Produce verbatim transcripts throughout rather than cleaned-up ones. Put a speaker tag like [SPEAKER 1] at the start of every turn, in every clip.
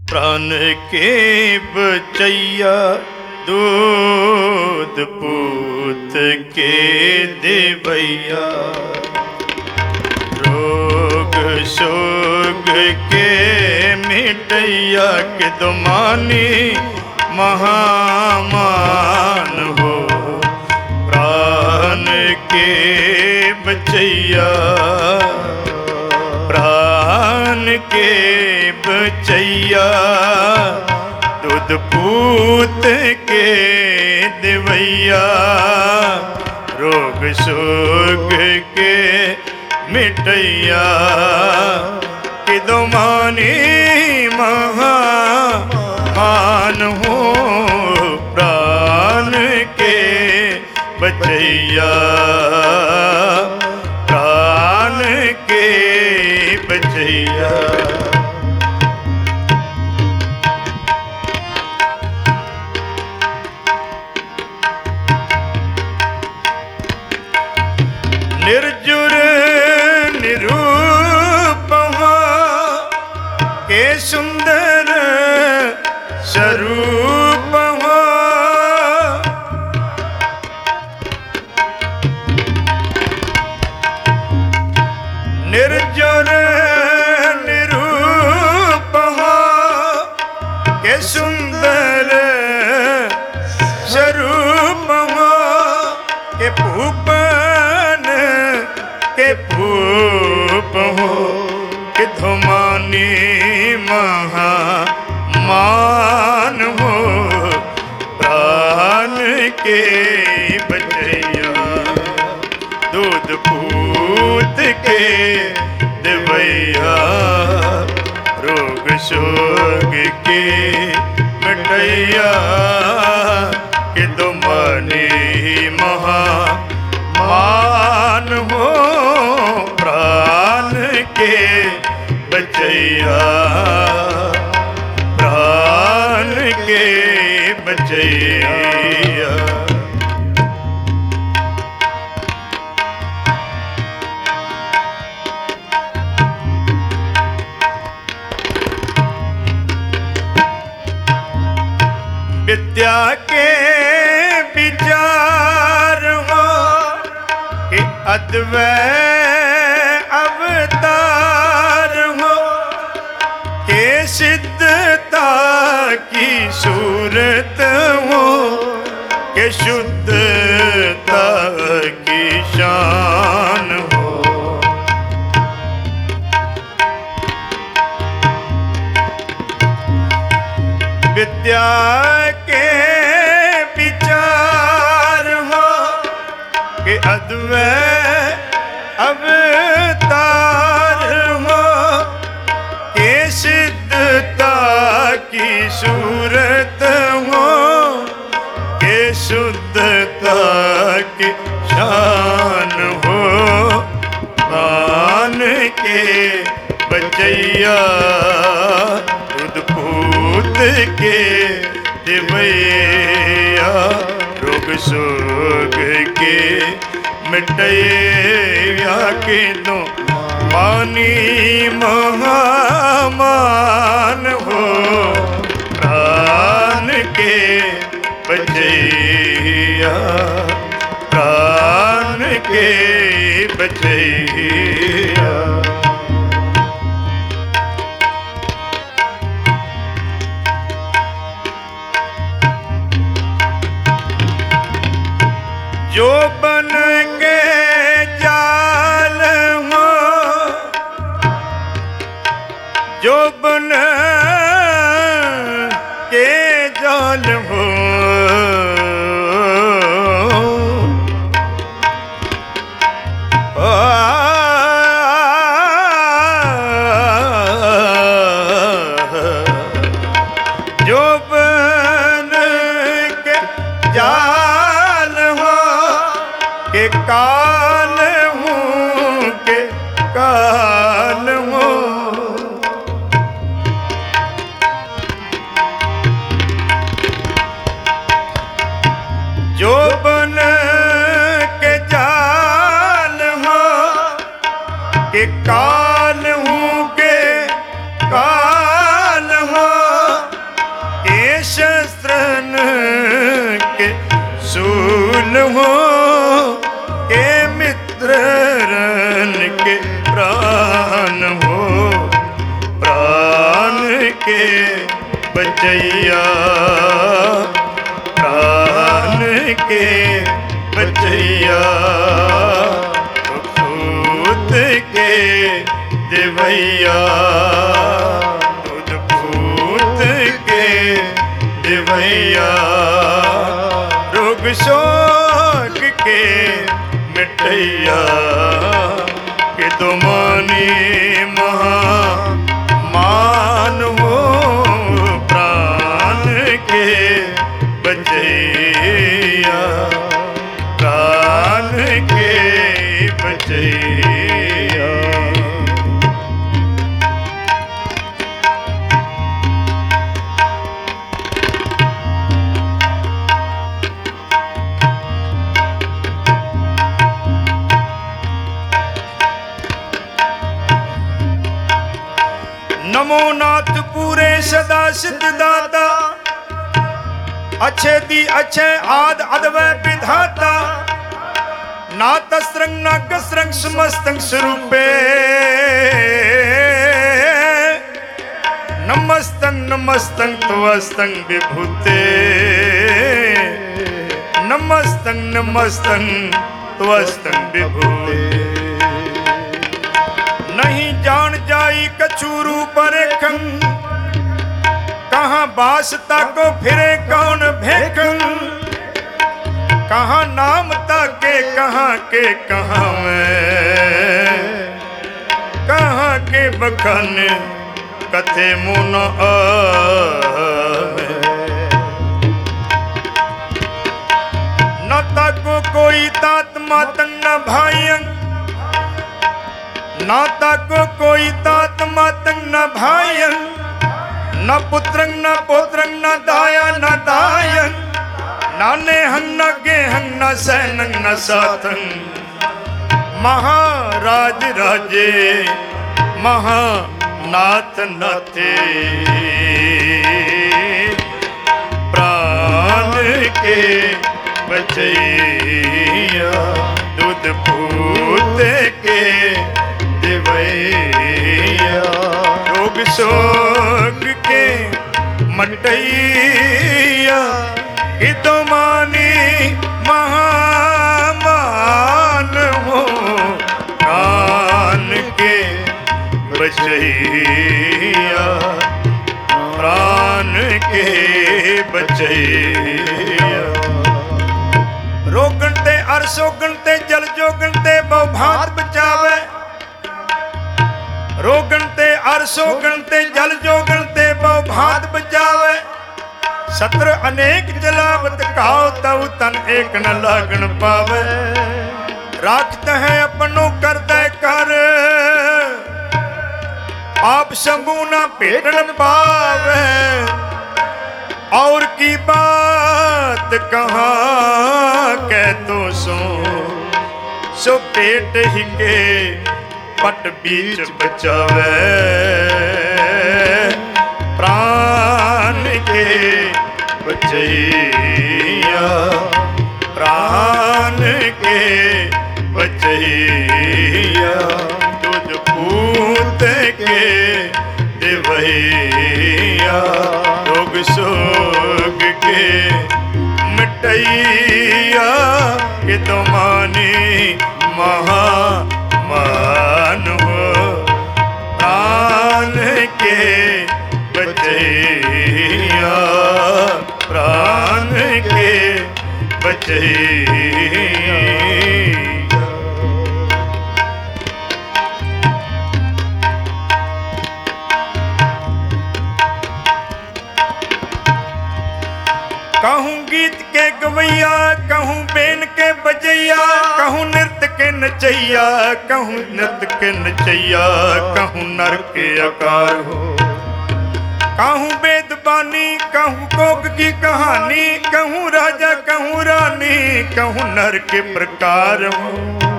[SPEAKER 1] प्राण के बचैया दूध पूत के देवैया, रोग शोग के मिटैया के दुमानी महामान हो। प्राण के बचैया, प्राण के बचैया दूध पूत के देवैया, रोग शोग के मिटैया कि दुमानी महामान हो। प्राण के बचैया, प्राण के बचैया। निर्जुर निरूप के सुंदर स्वरूप हो। निर्जुर निरूप के सुंदर स्वरूप हो के भूपन के भूप हो कि धुमानी महामान हो। प्राण के बचैया दूध पूत के देवैया, रोग शोग के मिटैया कि दुमानी महामान हो। प्राण के बचैया, प्राण के बचैया। विद्या के विचार हो कि अद्वैत अवतार हो के सिद्धता की सूरत हो के शुद्धता की शान हो। विद्या के विचार हो कि अद्वैत अवतार हो के सिद्धता की सूरत हो के शुद्धता की शान हो। प्राण के बचैया दूध पूत के देवैया, रोग शोग के मिटैया के दुमानी महामान हो। प्राण के बचैया, प्राण के बचैया। जो बन के जाल हो, जो बन के जाल हो, जो बन के जाल के काल हूँ के काल हूँ। जो बन के जाल हो के काल हूँ के काल हो हो के मित्र रन के प्राण हो, प्राण के बचैया, प्राण के बचैया, दूध के देवैया, दूध पूत के देवैया, रोग शोक के मिटैया, के तो मानी महामान हो, प्राण के बचैया, प्राण के बचैया। नमो नाथ पूरे सदा सिद्ध दाता, अच्छे दी अच्छे आद अदवै विधाता, नाथ स्रंग नाग स्रंग समस्तंग स्वरूपे, नमस्तंग नमस्तंग त्वस्तंग विभूते, नमस्तंग नमस्तंग त्वस्तंग विभूते। नहीं जान जाई कछु रूप रेखन, कहाँ बास ताको फिरे कौन भेखन, कहाँ नाम ताके कहाँ के कहाँ में, कहाँ के बखन कथे मुन आवे। न ताको कोई तात मातंग न भाईयं, ना ताको कोई तात मातंग न भायन, न पुत्रंग न पोत्रंग न दाया न दायन, नाने हंग न गेहंग न सैनंग न साथंग, महाराज राजे महानाथ नाथे, प्राण के बचैया, दूध पूत के देवैया, रोग शोक के मटैया, कि तो मानी महामान हो, प्राण के बचैया, प्राण के बचैया। रोगन ते अरसोगन ते जल जोगन ते बहुभात बचावे, रोगन ते अरसोगन ते जल जोगन ते बहुभात बचावे, सत्र अनेक जलावत काओ तव तन एक न लागन पावे, राखत है अपनो करते कर, आप शंभु न भेटन पावे, और की बात कहाँ कह तो सो, सो पेट ही के पट बीच बचावे, प्राण के बचैया, प्राण के बचैया, दूध पूत के देवैया, रोग शोक के मिटैया, के तो मानी महामान हो, प्राण के बचैया, प्राण के बचैया। कहूँ गीत के गवैया, कहूँ बेन के बजैया, कहूँ नृत्य के नचैया, कहूँ नृत्य के नचैया, कहूँ नर के आकार हो, कहूँ वेद बानी, कहूँ कोक की कहानी, कहूँ राजा कहूँ रानी, कहूँ नर के प्रकार हो,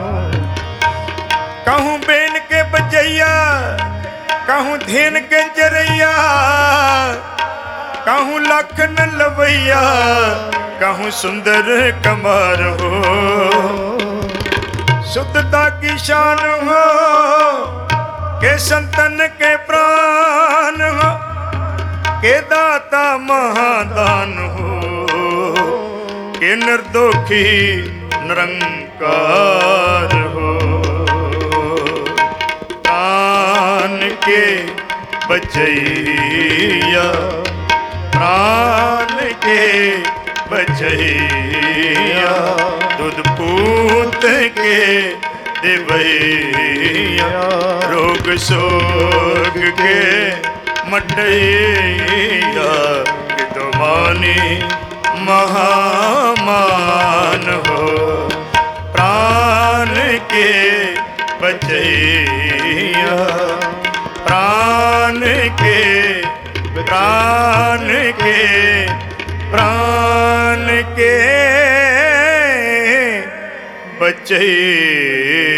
[SPEAKER 1] कहूँ बेन के बजैया, कहूँ धेन के जरैया, कहूँ लखन लवैया, कहूँ सुंदर कमार हो, शुद्धता की शान हो के संतन के प्राण हो, के दाता महादान हो, के निर्दोखी निरंकार हो। प्राण के बचैया, प्राण के बचैया, दूध पूत के देवैया, रोग शोक के मटैया, कि तुम्हारी महामान हो। प्राण के बचैया, प्राण के प्राण के प्राण के बचैया।